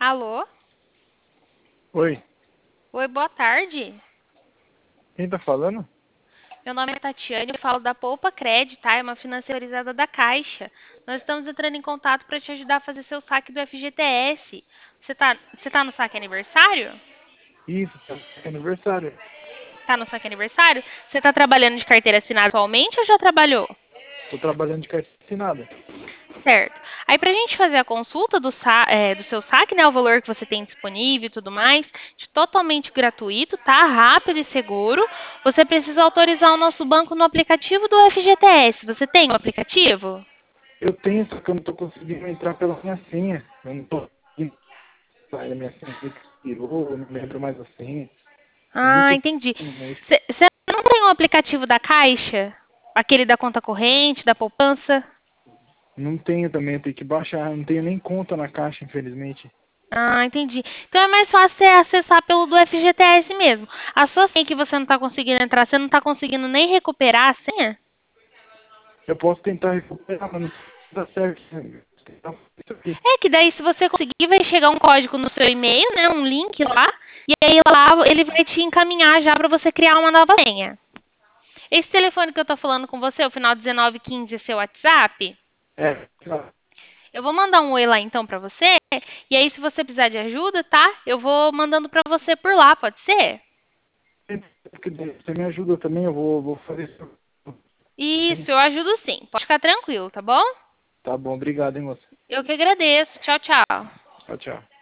Alô? Oi, Oi, boa tarde. quem tá falando? Meu nome é Tatiane, eu falo da Poupa Cred, tá? É uma financiarizada da Caixa. Nós estamos entrando em contato para te ajudar a fazer seu saque do FGTS. Você tá no saque aniversário? Isso, é aniversário. Tá no saque aniversário? Você tá trabalhando de carteira assinada atualmente ou já trabalhou? Tô trabalhando de carteira assinada. Certo. Aí, para a gente fazer a consulta do seu saque, né, o valor que você tem disponível e tudo mais, totalmente gratuito, tá? Rápido e seguro. Você precisa autorizar o nosso banco no aplicativo do FGTS. Você tem o aplicativo? Eu tenho, só que eu não tô conseguindo entrar pela minha senha. Eu não tô conseguindo sair da minha senha, que expirou, eu não lembro mais a senha. É Ah, muito entendi. no mês. Você não tem o aplicativo da Caixa? Aquele da conta corrente, da poupança? Não tenho também, eu tenho que baixar. Eu não tenho nem conta na caixa, infelizmente. Ah, entendi. Então é mais fácil você acessar pelo do FGTS mesmo. A sua senha que você não está conseguindo entrar, você não está conseguindo nem recuperar a senha? Eu posso tentar recuperar, mas não sei se dá certo. Tentar isso aqui. É que daí se você conseguir vai chegar um código no seu e-mail, né, um link lá, e aí lá ele vai te encaminhar já para você criar uma nova senha. Esse telefone que eu tô falando com você, o final 1915 é seu WhatsApp? Claro. Eu vou mandar um oi lá então pra você, e aí se você precisar de ajuda, tá? Eu vou mandando pra você por lá, pode ser? Você me ajuda também, eu vou fazer isso. Isso, eu ajudo sim. Pode ficar tranquilo, tá bom? Tá bom, obrigado, hein, moça. Eu que agradeço. Tchau, tchau. Tchau, tchau.